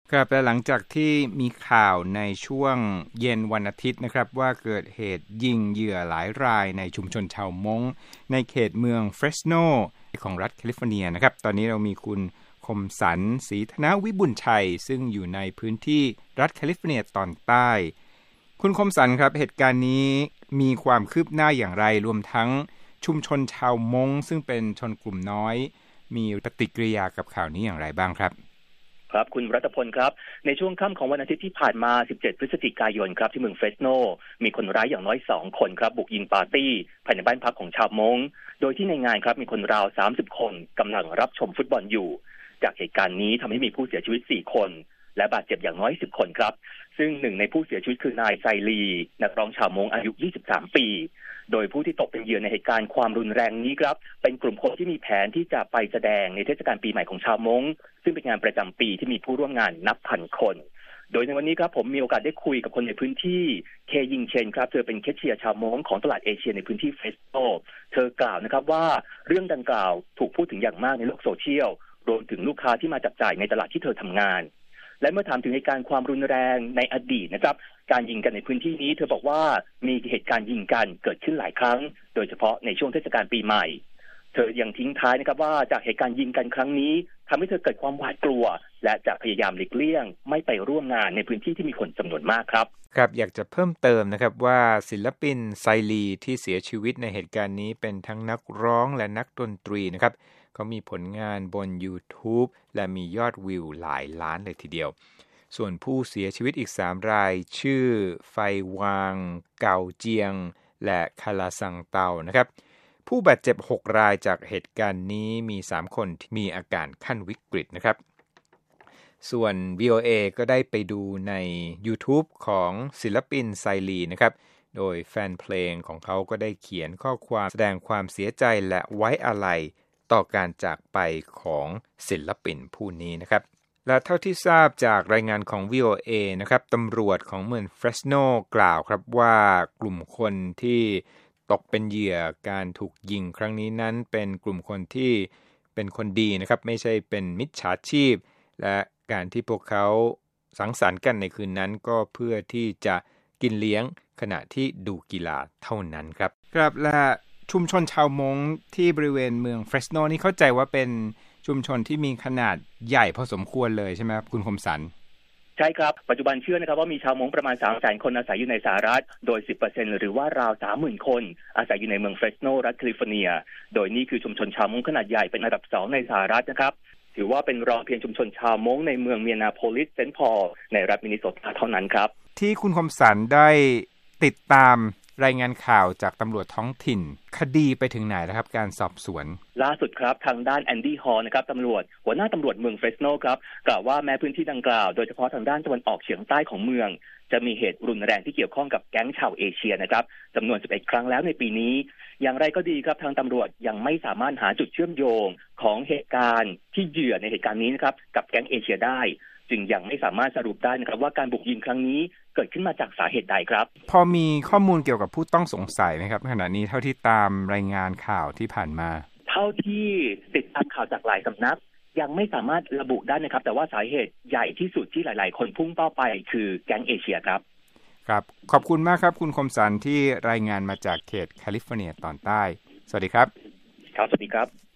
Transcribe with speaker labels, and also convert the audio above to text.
Speaker 1: ครับและหลังจากที่มีข่าวในช่วงเย็นวันอาทิตย์นะครับว่าเกิดเหตุยิงเหยื่อหลายรายในชุมชนชาวม้งในเขตเมืองเฟรสโนของรัฐแคลิฟอร์เนียนะครับตอนนี้เรามีคุณคมสันต์ศรีธนวิบุญชัยซึ่งอยู่ในพื้นที่รัฐแคลิฟอร์เนียตอนใต้คุณคมสันต์ครับเหตุการณ์นี้มีความคืบหน้าอย่างไรรวมทั้งชุมชนชาวม้งซึ่งเป็นชนกลุ่มน้อยมีปฏิกิริยากับข่าวนี้อย่างไรบ้างครับ
Speaker 2: ครับคุณรัตพลครับในช่วงค่ำของวันอาทิตย์ที่ผ่านมา17พฤศจิกายนครับที่เมืองเฟรสโนมีคนร้ายอย่างน้อย2คนครับบุกยิงปาร์ตี้ภายในบ้านพักของชาวม้งโดยที่ในงานครับมีคนราว30คนกำลังรับชมฟุตบอลอยู่จากเหตุการณ์นี้ทำให้มีผู้เสียชีวิต4คนและบาดเจ็บอย่างน้อย10คนครับซึ่งหนึ่งในผู้เสียชีวิตคือนายไซลีนักร้องชาวม้งอายุ23ปีโดยผู้ที่ตกเป็นเหยื่อในเหตุการณ์ความรุนแรงนี้ครับเป็นกลุ่มคนที่มีแผนที่จะไปแสดงในเทศกาลปีใหม่ของชาวม้งซึ่งเป็นงานประจำปีที่มีผู้ร่วมงานนับพันคนโดยในวันนี้ครับผมมีโอกาสได้คุยกับคนในพื้นที่เคยิงเชนครับเธอเป็นแคชเชียร์ชาวม้งของตลาดเอเชียในพื้นที่เฟสโตเธอกล่าวนะครับว่าเรื่องดังกล่าวถูกพูดถึงอย่างมากในโลกโซเชียลรวมถึงลูกค้าที่มาจับจ่ายในตลาดที่เธอทำงานและเมื่อถามถึงเหตุการณ์ความรุนแรงในอดีตนะครับการยิงกันในพื้นที่นี้เธอบอกว่ามีเหตุการณ์ยิงกันเกิดขึ้นหลายครั้งโดยเฉพาะในช่วงเทศกาลปีใหม่เธอยังทิ้งท้ายนะครับว่าจากเหตุการณ์ยิงกันครั้งนี้ทำให้เธอเกิดความหวาดกลัวและจะพยายามหลีกเลี่ยงไม่ไปร่วมงานในพื้นที่ที่มีคนจำนวนมากครับ
Speaker 1: ครับอยากจะเพิ่มเติมนะครับว่าศิลปินไซลีที่เสียชีวิตในเหตุการณ์นี้เป็นทั้งนักร้องและนักดนตรีนะครับเขามีผลงานบน YouTube และมียอดวิวหลายล้านเลยทีเดียวส่วนผู้เสียชีวิตอีก3รายชื่อไฟวางเกาเจียงและคาลาซังเตานะครับผู้บาดเจ็บ6รายจากเหตุการณ์นี้มี3คนที่มีอาการขั้นวิกฤตนะครับส่วน VOA ก็ได้ไปดูใน YouTube ของศิลปินไซลีนะครับโดยแฟนเพลงของเขาก็ได้เขียนข้อความแสดงความเสียใจและไว้อาลัยต่อการจากไปของศิลปินผู้นี้นะครับและเท่าที่ทราบจากรายงานของ VOA นะครับตำรวจของเมืองเฟรสโนกล่าวครับว่ากลุ่มคนที่ตกเป็นเหยื่อการถูกยิงครั้งนี้นั้นเป็นกลุ่มคนที่เป็นคนดีนะครับไม่ใช่เป็นมิจฉาชีพและการที่พวกเขาสังสรรค์กันในคืนนั้นก็เพื่อที่จะกินเลี้ยงขณะที่ดูกีฬาเท่านั้นครับครับและชุมชนชาวม้งที่บริเวณเมืองเฟรสโนนี่เข้าใจว่าเป็นชุมชนที่มีขนาดใหญ่พอสมควรเลยใช่ไหมครับคุณคมสันต์
Speaker 2: ใช่ครับปัจจุบันเชื่อนะครับว่ามีชาวม้งประมาณ 300,000 คนอาศัยอยู่ในสหรัฐโดย 10% หรือว่าราว 30,000 คนอาศัยอยู่ในเมืองเฟรสโนรัฐแคลิฟอร์เนียโดยนี่คือชุมชนชาวม้งขนาดใหญ่เป็นอันดับ2ในสหรัฐนะครับถือว่าเป็นรองเพียงชุมชนชาวม้งในเมืองเมียนาโพลิสเซนต์พอลในรัฐมินนิโซตาเท่านั้นครับ
Speaker 1: ที่คุณคมสันต์ได้ติดตามรายงานข่าวจากตำรวจท้องถิ่นคดีไปถึงไหนแล้วครับการสอบสวน
Speaker 2: ล่าสุดครับทางด้านแอนดี้ฮอลนะครับตำรวจหัวหน้าตำรวจเมืองเฟรสโนครับกล่าวว่าแม้พื้นที่ดังกล่าวโดยเฉพาะทางด้านตะวันออกเฉียงใต้ของเมืองจะมีเหตุรุนแรงที่เกี่ยวข้องกับแก๊งชาวเอเชียนะครับจำนวน11ครั้งแล้วในปีนี้อย่างไรก็ดีครับทางตำรวจยังไม่สามารถหาจุดเชื่อมโยงของเหตุการณ์ที่เหยื่อในเหตุการณ์นี้นะครับกับแก๊งเอเชียได้จึงยังไม่สามารถสรุปได้นะครับว่าการบุกยิงครั้งนี้เกิดขึ้นมาจากสาเหตุใดครับ
Speaker 1: พอมีข้อมูลเกี่ยวกับผู้ต้องสงสัยไหมครับขณะนี้เท่าที่ตามรายงานข่าวที่ผ่านมา
Speaker 2: เท่าที่ติดตามข่าวจากหลายสำนักยังไม่สามารถระบุได้นะครับแต่ว่าสาเหตุใหญ่ที่สุดที่หลายๆคนพุ่งเป้าไปคือแก๊งเอเชียครับ
Speaker 1: ครับขอบคุณมากครับคุณคมสันต์ที่รายงานมาจากเขตแคลิฟอร์เนียตอนใต้สวัสดีครับ
Speaker 2: ครับสวัสดีครับ